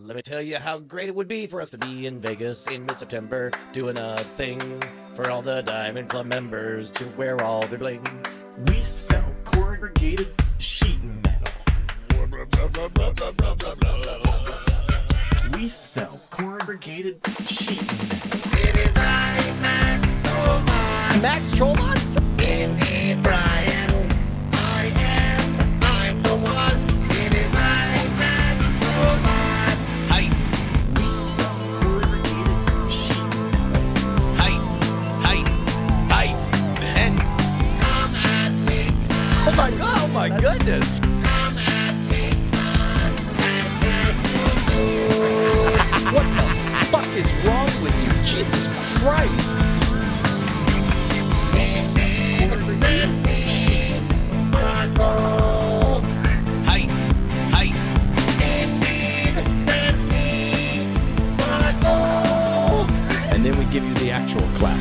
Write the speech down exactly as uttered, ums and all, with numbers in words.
Let me tell you how great it would be for us to be in Vegas in mid-September, doing a thing for all the Diamond Club members to wear all their bling. We sell corrugated sheet metal. We sell corrugated sheet metal. It is I, Max Trollmonster. Max Trollmonster? It is Brian. I am, I'm the one. It is I, Max Trollmonster. Height, We sell corrugated sheet metal. height, height, height, and... Come at me, Oh my god, oh my goodness! come at me, What the fuck is wrong with you? Jesus Christ! Height, height, And then we give you the actual clap.